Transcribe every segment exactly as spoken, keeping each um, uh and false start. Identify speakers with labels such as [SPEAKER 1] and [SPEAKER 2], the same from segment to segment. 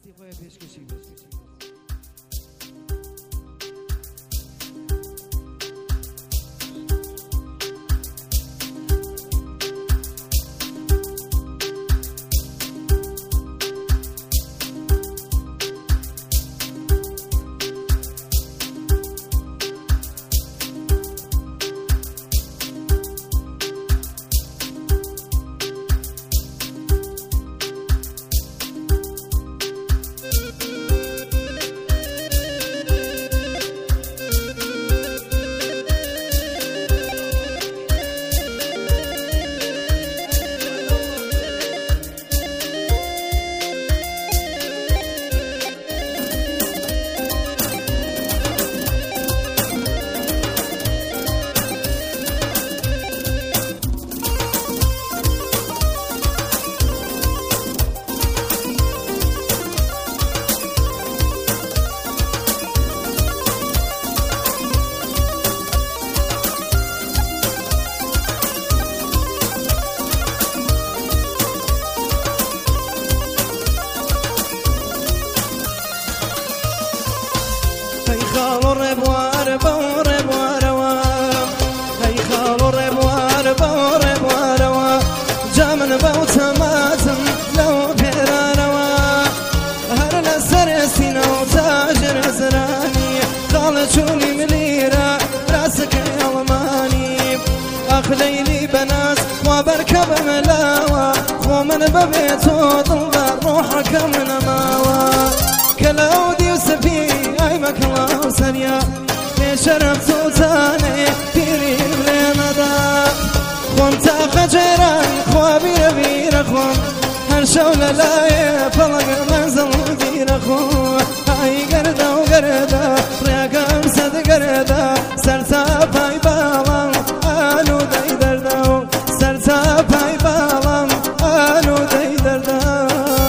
[SPEAKER 1] دستی خواه پیش کشی خالو ربوار بور بواروا هي خالو ربوار بور بواروا جامن بوت ماتم لو بيرانوا هر نسر سينو تاجر زراني قال شوني مليرة راسك يلماني اخليلي بناس وبركب ملاوى ومن ببيتو ضل روحك من ماوى كلاودي وسفي عيبك الله سريع شرف توتاني بيري بليمدا خون تاخ جيران خوابير بير خون هر شولة لاي فلق منزل بير خون هاي قردا وقردا رياقم سد قردا سرتا باي بالام آلو داي دردا سرتا باي بالام آلو داي دردا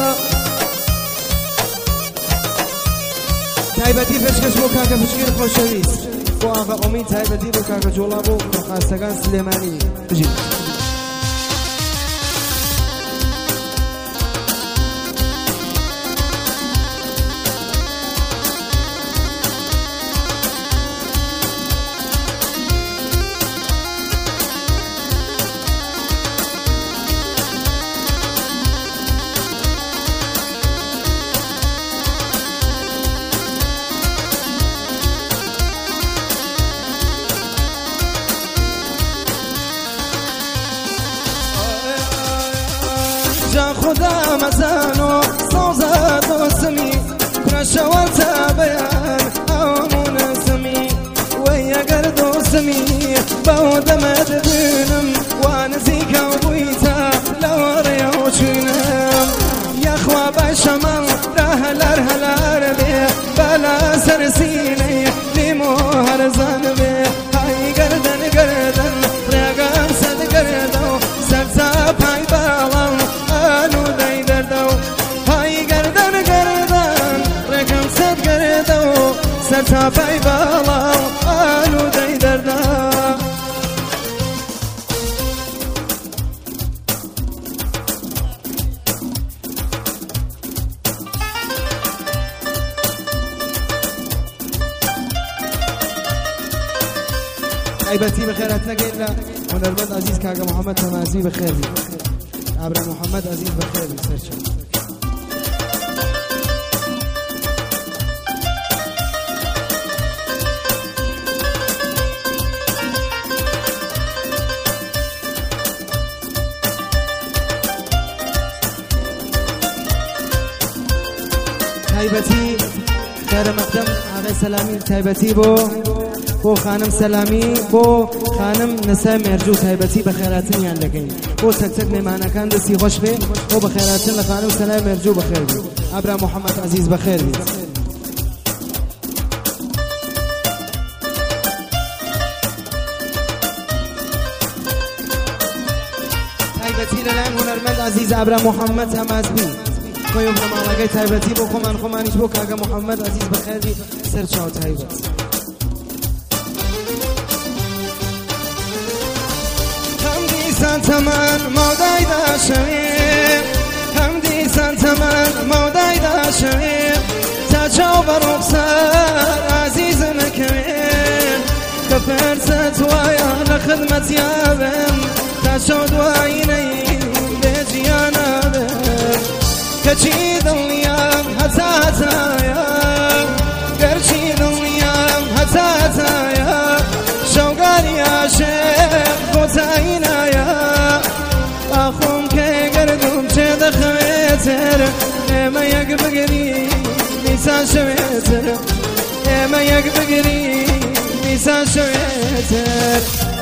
[SPEAKER 1] تایبەتی پێشکەش بۆ کاکە پشگیر خۆشەویست بۆ ئاغا ئۆمید تایبەتی بۆ کاکە جۆڵا بۆ خاستەکان سلێمانی بژین جا خدا مزانو صوزات وسمي برشوال تابيان آمون سمي ويا قرد وسمي بود مدبنم وانزيك وبويتا لوريا وشنم يا خواب شمال رهلر هلر بي بلا سرسيني لمو هرزان بي هاي قردن قردن رقم سد قردو سرسا باي بالام سرتا باي بالا آلو داي دردا عيبتي بخيرات نقينا ونرمد عزيز كاقا محمد تمازي بخير عبر محمد عزيز بخير سرشو تایبەتی خێرە مەقدەم ئاغای سەلامی تایبەتی بۆ بۆ خانم سەلامی بۆ خانم نسای مێرجوو تایبەتی بە خێراتنیان دەکەین بۆ تەک مێمانەکان دەستی خۆش بێ بۆ بە خێراتن لە خانم سەلای مێرجوو بەخێر بێ ئابرا محەممەد عەزیز بەخێر بێت تایبەتی لەلایەن هونەرمەند عەزیز ئابرا محەممەد هەمازبی خۆیم هەماڵەکەی تایبەتی بۆ خۆمان خۆمانیش بۆ کاگە محەممەد عەزیز بەخێری سەر چاو تایبەت هەم دیسان تەمەن ماودای داشەوێ هەم دیسان تەمەن ماودای داشەوێ برخصار عزيزم كمين كفرت ويا لخدمة يابن تشود وعيني بجيانا بن كشي ضليام هتا هتايا كرشي ضليام هتا هتايا شوقار يا شيخ قوتاينا يا أخوم كي قردوم شيد خويتر إما يقبقري نيسان شويتر إما يقبقري نيسان شويتر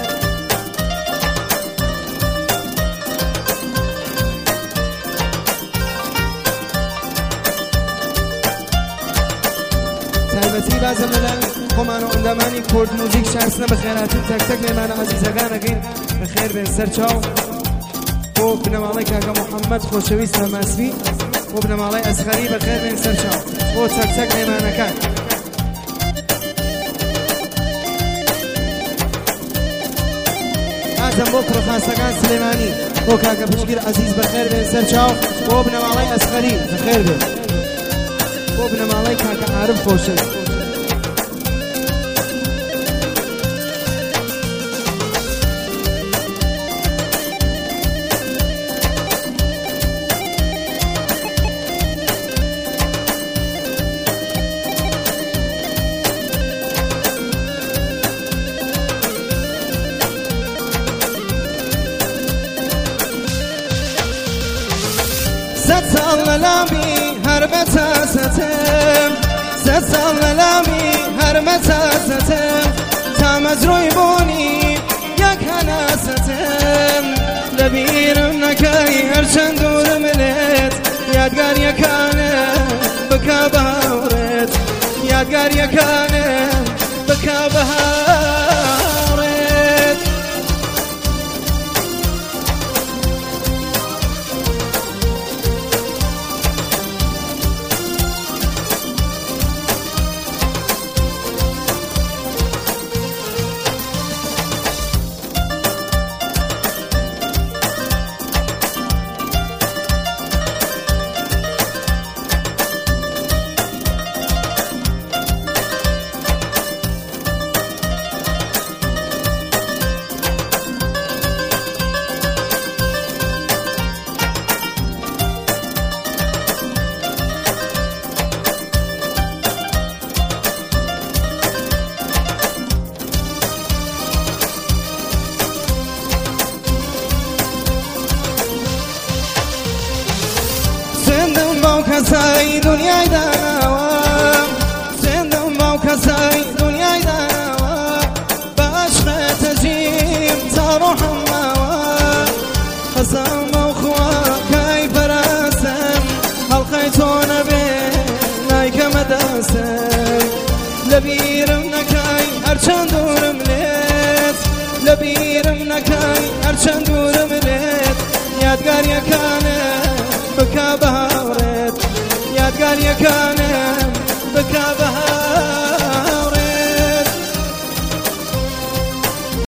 [SPEAKER 1] تایبەتی بازم لەلایەن خۆمان و ئەندامانی کورد موزیک شارستنە بەخێراتن تەک تەک مێمان عەزیزەکانەکەین بەخێر بێن سەر چاو بۆ بنەماڵەی کاکە محەممەد خۆشەویست هەماسبی بۆ بنەماڵەی ئەسخەری بەخێر بێن سەر چاو بۆ تەک تەک مێمانەکان ئازەم بۆ کوڕەخاسەکان سلێمانی بۆ کاکە پشگیر عەزیز بەخێر بێن سەر چاو بۆ بنەماڵەی ئەسخەری بەخێر بێن بۆ بنەماڵەی کاکە عارف خۆشەویست ستال للامی هر متاساتم ستال للامی هر متاساتم تامز روی بونی یک هناستم لبیرم نکای هر چند دورم لید یادگار یکانه بکا بهارت یادگار یکانه بکا بهارت کەسای دنیای داناوە زێندەم باو کەسای دنیای داناوە بە عەشقێتە ژیم تا ڕۆحم ماوە قەسەمە و خوا کای پەرەستم هەڵقەی تۆ نەبێ نایکەمە دەستم لەبیرم نەکای هەرچەند دوورم لێت لەبیرم نەکای هەرچەند دوورم لێت یادگاریەکانە بکە بەهاڕێت یادگاریەکانە